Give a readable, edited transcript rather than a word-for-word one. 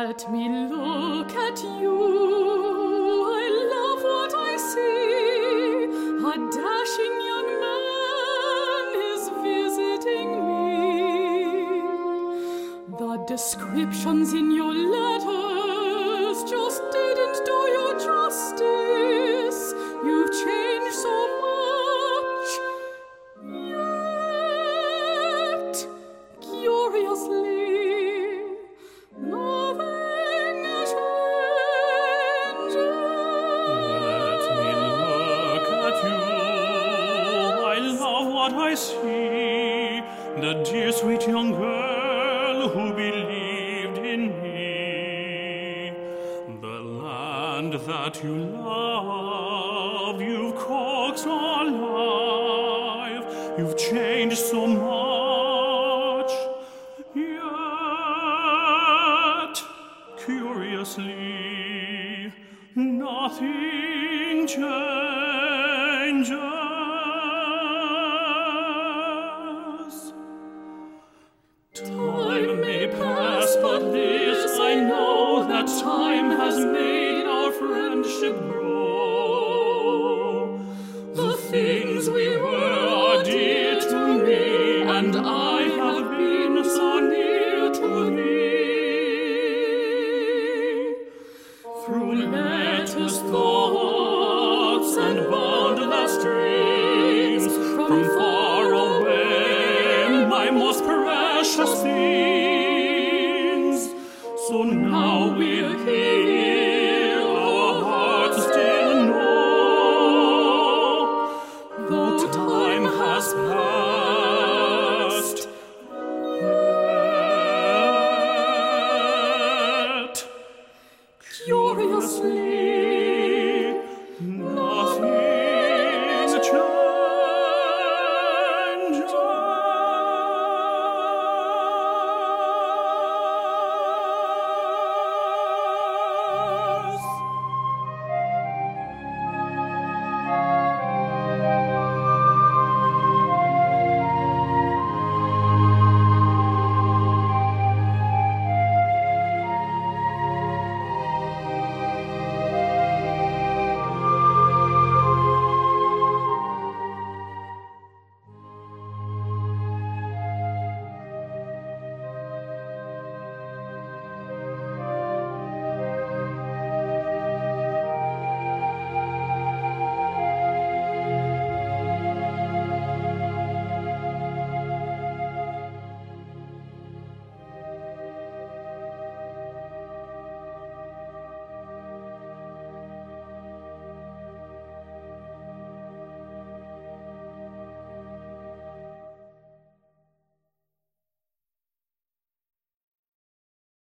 Let me look at you. I love what I see. A dashing young man is visiting me. The descriptions in your letters just didn't do you justice. You've changed so much. Yet, curiously, nothing changes. Let me look at you. I love what I see. The dear sweet young girl who believed in me. The land that you love, you've coaxed alive. You've changed so much. Yet, curiously, nothing changes. Time may pass, but this I know, that time has made our friendship grow. The things we were are dear to me, and I have been so near to thee. Through letters, thoughts, and boundless dreams, from far away, my most precious things. So now we're here, our hearts still know, though time has passed, yet curiously